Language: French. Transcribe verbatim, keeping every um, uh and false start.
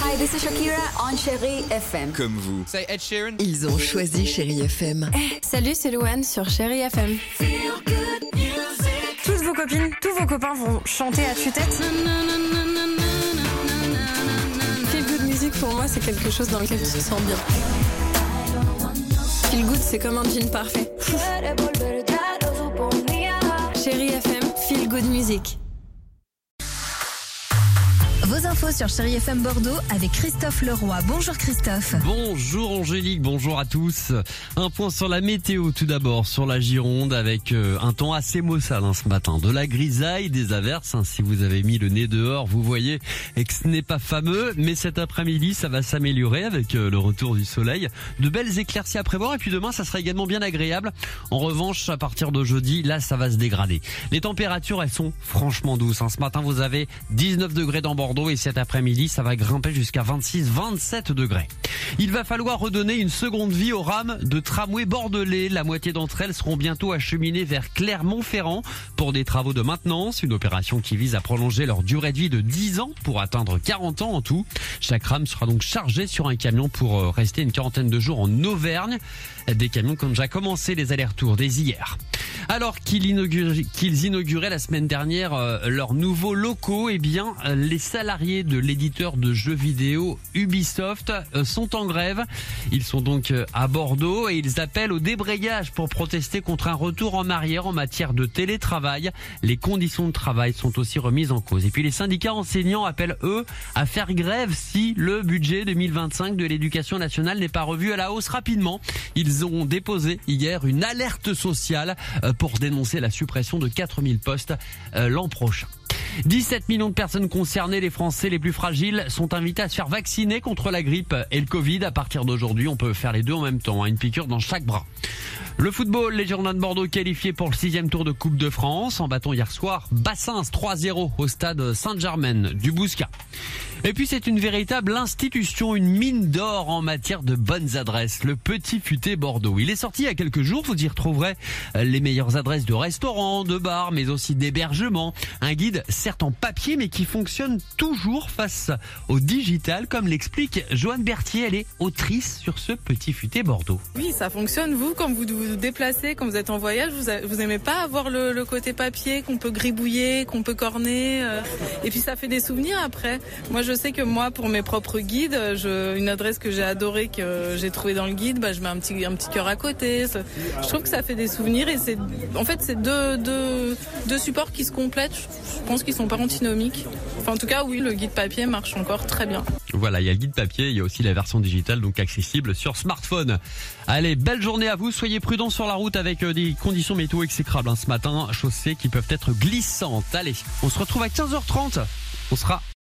Hi, this is Shakira on Chérie F M. Comme vous. Say Ed Sheeran. Ils ont choisi Chérie F M. Hey, salut, c'est Louane sur Chérie F M. Toutes vos copines, tous vos copains vont chanter à tue-tête. Feel good music pour moi, c'est quelque chose dans lequel tu te sens bien. Feel good, c'est comme un jean parfait. Chérie F M, feel good music. Vos infos sur Chérie F M Bordeaux avec Christophe Leroy. Bonjour Christophe. Bonjour Angélique, bonjour à tous. Un point sur la météo tout d'abord, sur la Gironde avec euh, un temps assez maussade hein, ce matin. De la grisaille, des averses. Hein, si vous avez mis le nez dehors, vous voyez et que ce n'est pas fameux. Mais cet après-midi, ça va s'améliorer avec euh, le retour du soleil. De belles éclaircies à prévoir et puis demain, ça sera également bien agréable. En revanche, à partir de jeudi, là, ça va se dégrader. Les températures, elles sont franchement douces. Hein. Ce matin, vous avez dix-neuf degrés dans Bordeaux. Et cet après-midi, ça va grimper jusqu'à vingt-six, vingt-sept degrés. Il va falloir redonner une seconde vie aux rames de tramway bordelais. La moitié d'entre elles seront bientôt acheminées vers Clermont-Ferrand pour des travaux de maintenance. Une opération qui vise à prolonger leur durée de vie de dix ans pour atteindre quarante ans en tout. Chaque rame sera donc chargée sur un camion pour rester une quarantaine de jours en Auvergne. Des camions qui ont déjà commencé les allers-retours dès hier. Alors qu'ils inauguraient, qu'ils inauguraient la semaine dernière euh, leurs nouveaux locaux, eh bien euh, les salariés de l'éditeur de jeux vidéo Ubisoft euh, sont en grève. Ils sont donc euh, à Bordeaux et ils appellent au débrayage pour protester contre un retour en arrière en matière de télétravail. Les conditions de travail sont aussi remises en cause. Et puis les syndicats enseignants appellent eux à faire grève si le budget deux mille vingt-cinq de l'éducation nationale n'est pas revu à la hausse rapidement. Ils ont déposé hier une alerte sociale euh, pour dénoncer la suppression de quatre mille postes euh, l'an prochain. dix-sept millions de personnes concernées, les Français les plus fragiles, sont invités à se faire vacciner contre la grippe et le Covid. À partir d'aujourd'hui, on peut faire les deux en même temps, hein, une piqûre dans chaque bras. Le football, les Girondins de Bordeaux qualifiés pour le sixième tour de Coupe de France. En battant hier soir Bassins trois zéro au stade Saint-Germain du Bouscat. Et puis c'est une véritable institution, une mine d'or en matière de bonnes adresses, le Petit Futé Bordeaux. Il est sorti il y a quelques jours, vous y retrouverez les meilleures adresses de restaurants, de bars, mais aussi d'hébergements. Un guide certes en papier, mais qui fonctionne toujours face au digital, comme l'explique Joanne Berthier. Elle est autrice sur ce Petit Futé Bordeaux. Oui, ça fonctionne. Vous, quand vous vous déplacez, quand vous êtes en voyage, vous, a, vous aimez pas avoir le, le côté papier qu'on peut gribouiller, qu'on peut corner, euh, et puis ça fait des souvenirs après. Moi, je sais que moi, pour mes propres guides, je, une adresse que j'ai adorée, que j'ai trouvée dans le guide, bah, je mets un petit, un petit cœur à côté. Je trouve que ça fait des souvenirs et c'est, en fait, c'est deux, deux, deux supports qui se complètent. Je pense qu'ils sont pas antinomiques. Enfin, en tout cas, oui, le guide papier marche encore très bien. Voilà, il y a le guide papier, il y a aussi la version digitale, donc accessible sur smartphone. Allez, belle journée à vous, soyez prudents sur la route avec des conditions météo exécrables hein, ce matin, chaussées qui peuvent être glissantes. Allez, on se retrouve à quinze heures trente, on sera